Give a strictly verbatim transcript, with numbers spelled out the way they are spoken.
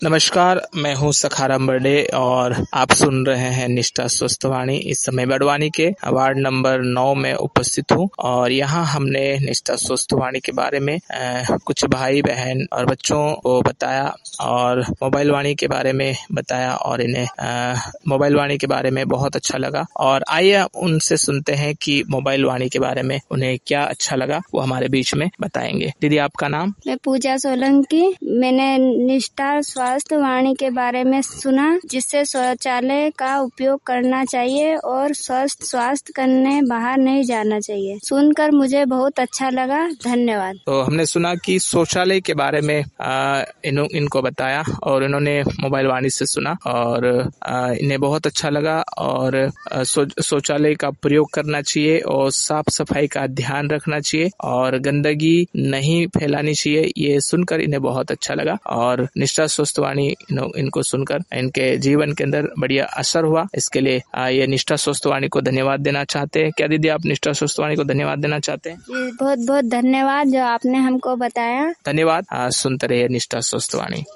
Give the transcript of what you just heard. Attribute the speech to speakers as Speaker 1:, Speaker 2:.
Speaker 1: नमस्कार, मैं हूं सखाराम बर्डे और आप सुन रहे हैं निष्ठा स्वस्थ वाणी। इस समय बड़वानी के वार्ड नंबर नौ में उपस्थित हूं और यहां हमने निष्ठा स्वस्थ वाणी के बारे में आ, कुछ भाई बहन और बच्चों को बताया और मोबाइल वाणी के बारे में बताया और इन्हें आ, मोबाइल वाणी के बारे में बहुत अच्छा लगा। और आइए उनसे सुनते हैं कि मोबाइल वाणी के बारे में उन्हें क्या अच्छा लगा, वो हमारे बीच में बताएंगे। दीदी, आपका नाम?
Speaker 2: मैं पूजा सोलंकी। मैंने निष्ठा स्वास्थ्य वाणी के बारे में सुना, जिससे शौचालय का उपयोग करना चाहिए और स्वस्थ स्वास्थ्य करने बाहर नहीं जाना चाहिए। सुनकर मुझे बहुत अच्छा लगा। धन्यवाद।
Speaker 1: तो हमने सुना कि शौचालय के बारे में आ, इन, इनको बताया और इन्होंने मोबाइल वाणी से सुना और आ, इन्हें बहुत अच्छा लगा और शौचालय का प्रयोग करना चाहिए और साफ सफाई का ध्यान रखना चाहिए और गंदगी नहीं फैलानी चाहिए। ये सुनकर इन्हें बहुत अच्छा लगा और निष्ठा स्वस्थ वाणी इनको सुनकर इनके जीवन के अंदर बढ़िया असर हुआ। इसके लिए ये निष्ठा स्वस्थ वाणी को धन्यवाद देना चाहते हैं। क्या दीदी, आप निष्ठा स्वस्थ वाणी को धन्यवाद देना चाहते हैं?
Speaker 2: बहुत बहुत धन्यवाद जो आपने हमको बताया।
Speaker 1: धन्यवाद। सुनते रहिए निष्ठा स्वस्थ वाणी।